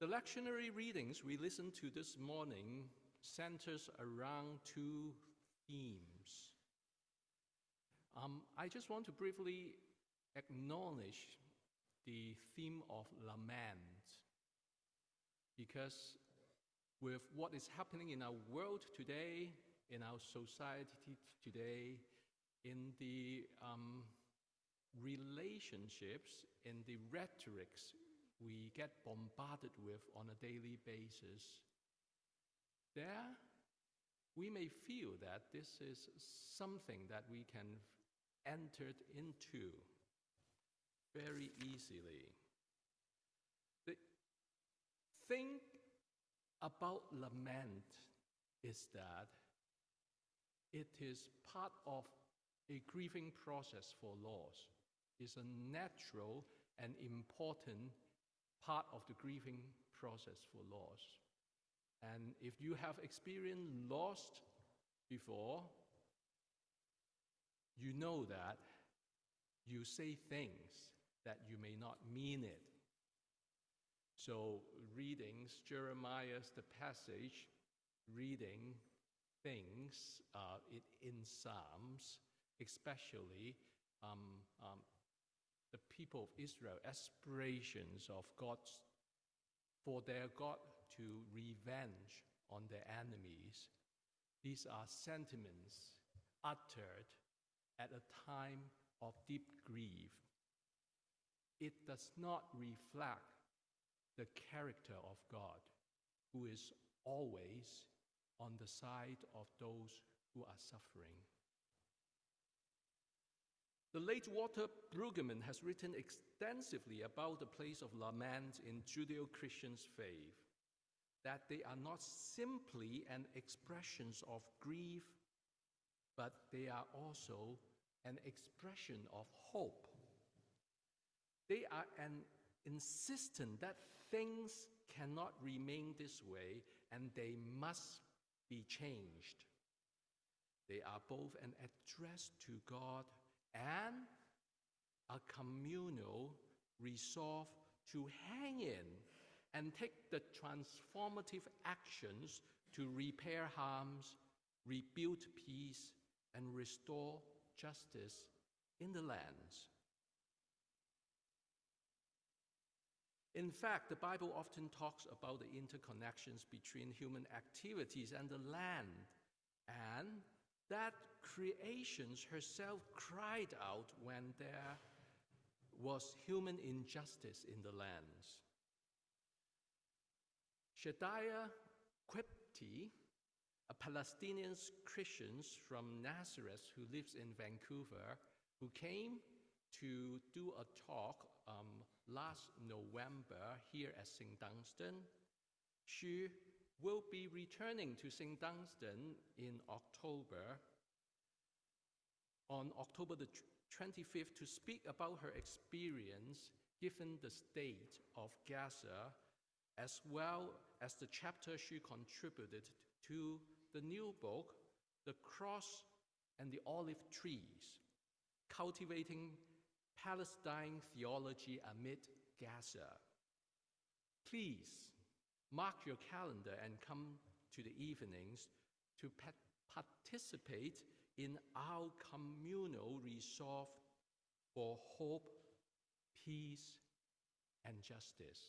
The lectionary readings we listened to this morning centers around two themes. I just want to briefly acknowledge the theme of lament, because with what is happening in our world today, in our society today, in the relationships, in the rhetorics we get bombarded with on a daily basis, there we may feel that this is something that we can enter into very easily. The thing about lament is that it is part of a grieving process for loss. It's a natural and important part of the grieving process for loss. And if you have experienced loss before, you know that you say things that you may not mean it. So readings, Jeremiah's the passage, reading things in Psalms, especially the people of Israel, aspirations of for their God to revenge on their enemies. These are sentiments uttered at a time of deep grief. It does not reflect the character of God, who is always on the side of those who are suffering. The late Walter Brueggemann has written extensively about the place of lament in Judeo-Christian faith, that they are not simply an expressions of grief, but they are also an expression of hope. They are an insistence that things cannot remain this way and they must be changed. They are both an address to God and a communal resolve to hang in and take the transformative actions to repair harms, rebuild peace, and restore justice in the lands. In fact, the Bible often talks about the interconnections between human activities and the land, and that creation herself cried out when there was human injustice in the lands. Shadiah Qibti, a Palestinian Christian from Nazareth who lives in Vancouver, who came to do a talk last November here at St. Dunstan. She will be returning to St. Dunstan on October the 25th to speak about her experience given the state of Gaza, as well as the chapter she contributed to the new book, The Cross and the Olive Trees, Cultivating Palestine Theology Amid Gaza. Please mark your calendar and come to the evenings to participate in our communal resolve for hope, peace, and justice.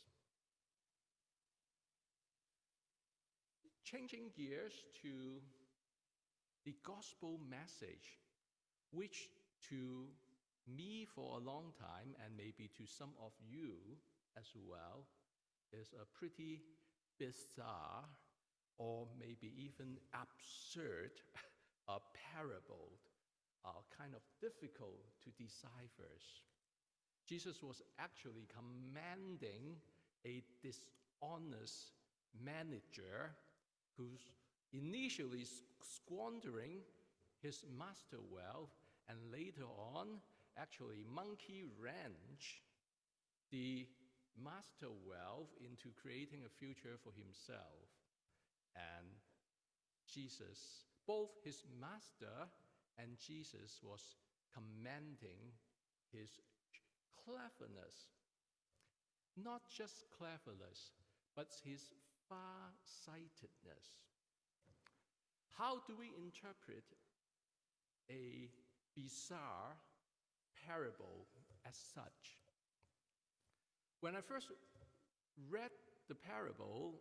Changing gears to the gospel message, which to me for a long time, and maybe to some of you as well, is a pretty bizarre or maybe even absurd parable, kind of difficult to decipher. Jesus was actually commanding a dishonest manager who's initially squandering his master wealth and later on actually monkey wrench the master wealth into creating a future for himself. And Jesus, both his master and Jesus, was commending his cleverness. Not just cleverness, but his far-sightedness. How do we interpret a bizarre parable as such? When I first read the parable,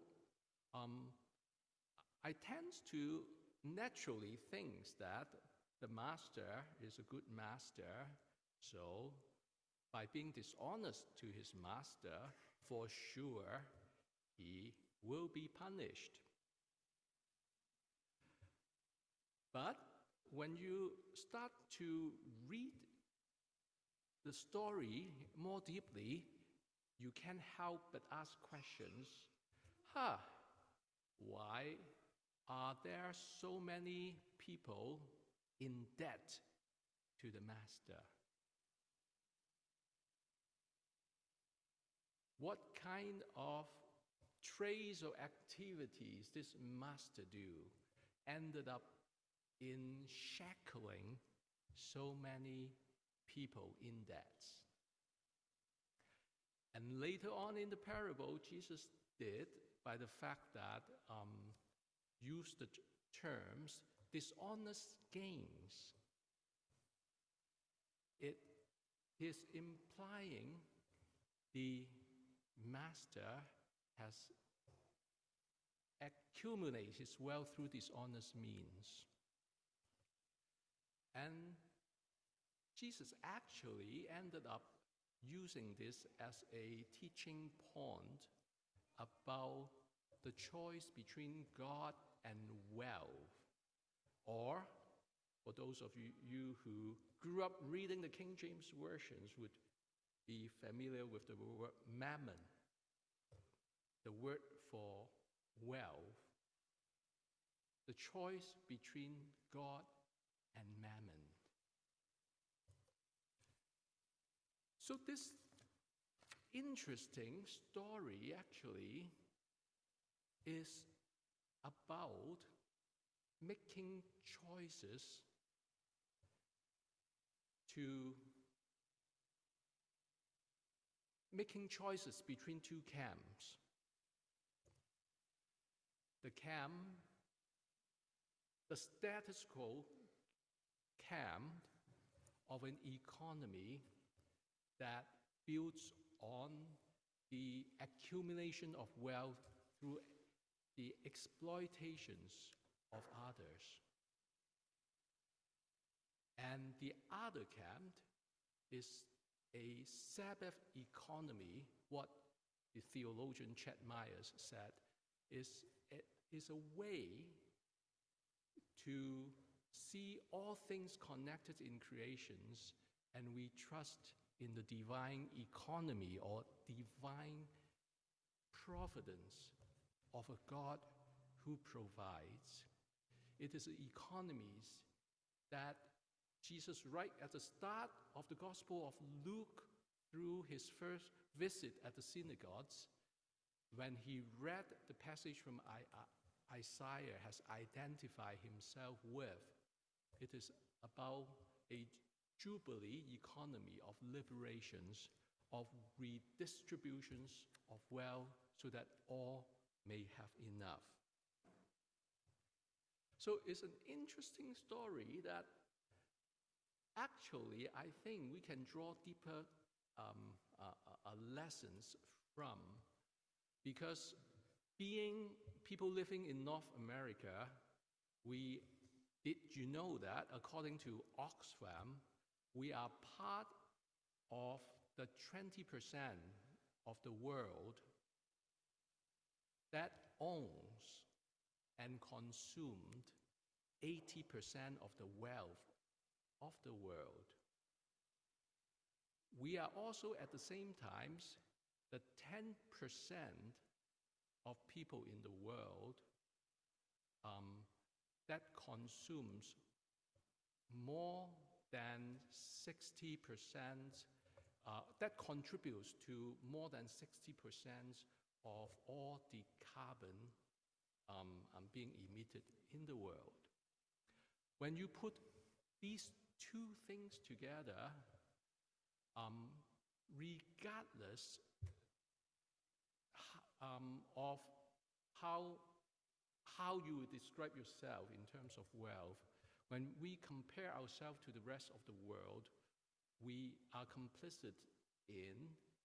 I tend to naturally think that the master is a good master, so by being dishonest to his master, for sure he will be punished. But when you start to read the story more deeply, you can't help but ask questions. Why are there so many people in debt to the master? What kind of trades or activities this master do ended up in shackling so many people in debt? And later on in the parable, Jesus did, by the fact that used the terms dishonest gains. It is implying the master has accumulated his wealth through dishonest means. And Jesus actually ended up using this as a teaching point about the choice between God and wealth. Or, for those of you who grew up reading the King James versions would be familiar with the word mammon, the word for wealth, the choice between God and mammon. So this interesting story actually is about making choices between two camps. The status quo camp of an economy that builds on the accumulation of wealth through the exploitations of others. And the other camp is a Sabbath economy, what the theologian Chet Myers said, is a way to see all things connected in creations, and we trust in the divine economy or divine providence of a God who provides. It is economies that Jesus, right at the start of the Gospel of Luke, through his first visit at the synagogues, when he read the passage from Isaiah, has identified himself with. It is about a jubilee economy of liberations, of redistributions of wealth so that all may have enough. So it's an interesting story that actually I think we can draw deeper lessons from, because being people living in North America, did you know that according to Oxfam, we are part of the 20% of the world that owns and consumed 80% of the wealth of the world. We are also at the same time the 10% of people in the world that consumes more than 60%, that contributes to more than 60% of all the carbon being emitted in the world. When you put these two things together, regardless of how you would describe yourself in terms of wealth. When we compare ourselves to the rest of the world, we are complicit in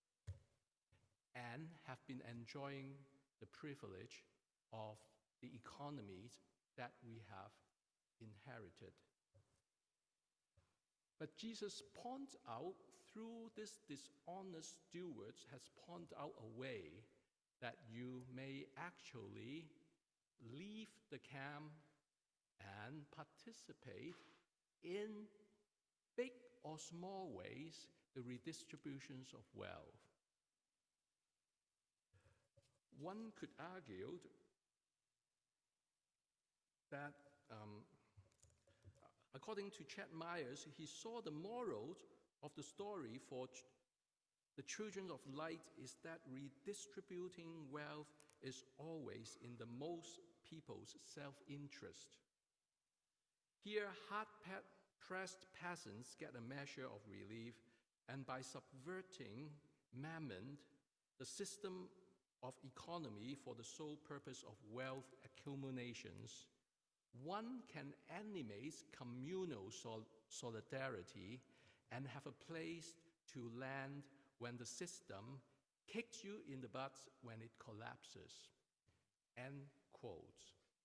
and have been enjoying the privilege of the economies that we have inherited. But Jesus points out, through this dishonest stewards, has pointed out a way that you may actually leave the camp and participate in big or small ways the redistributions of wealth. One could argue that according to Chet Myers, he saw the moral of the story for the children of light is that redistributing wealth is always in the most people's self-interest. Here, hard-pressed peasants get a measure of relief, and by subverting mammon, the system of economy for the sole purpose of wealth accumulations, one can animate communal solidarity and have a place to land when the system kicks you in the butt when it collapses. End quote.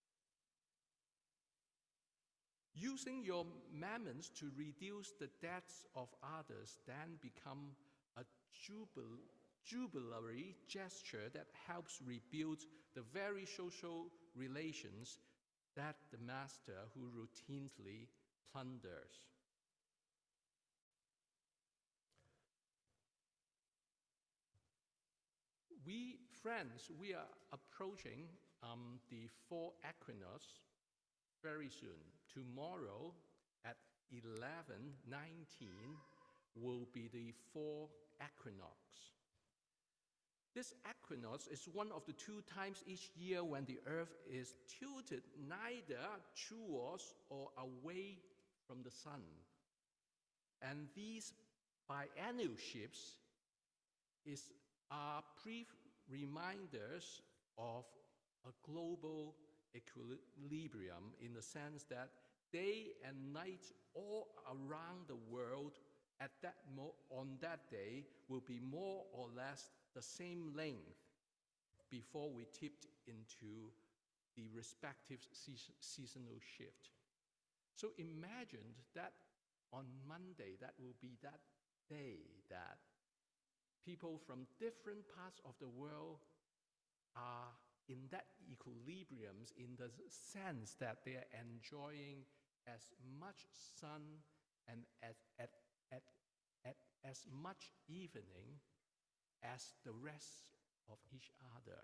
Using your mammons to reduce the debts of others then become a jubilatory gesture that helps rebuild the very social relations that the master who routinely plunders. We are approaching the fall equinox very soon. Tomorrow at 11:19 will be the fall equinox. This equinox is one of the 2 times each year when the earth is tilted neither towards or away from the sun. And these biennial shifts are brief reminders of a global equilibrium, in the sense that day and night all around the world on that day will be more or less the same length before we tipped into the respective seasonal shift. So imagine that on Monday, that will be that day that people from different parts of the world are in that equilibrium, in the sense that they are enjoying as much sun and as much evening as the rest of each other.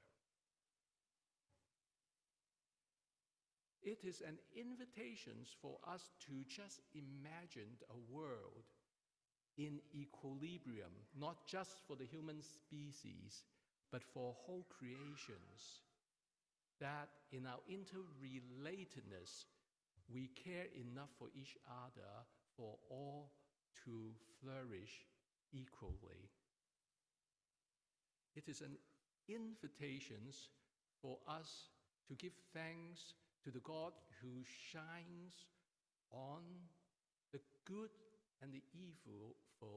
It is an invitation for us to just imagine a world in equilibrium, not just for the human species, but for whole creations, that in our interrelatedness, we care enough for each other for all to flourish equally. It is an invitation for us to give thanks to the God who shines on the good and the evil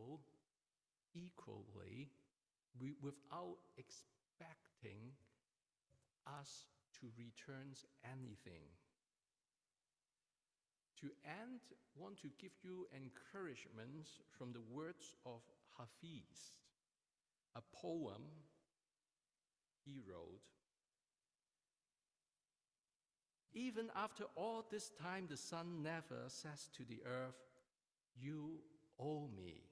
equally, without expecting us to return anything. To end, I want to give you encouragement from the words of Hafiz, a poem he wrote. Even after all this time, the sun never says to the earth, "You owe me."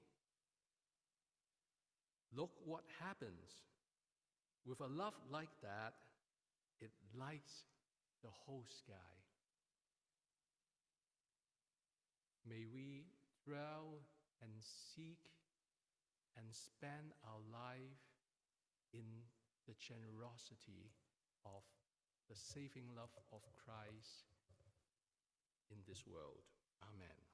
Look what happens. With a love like that, it lights the whole sky. May we dwell and seek and spend our life in the generosity of the saving love of Christ in this world. Amen.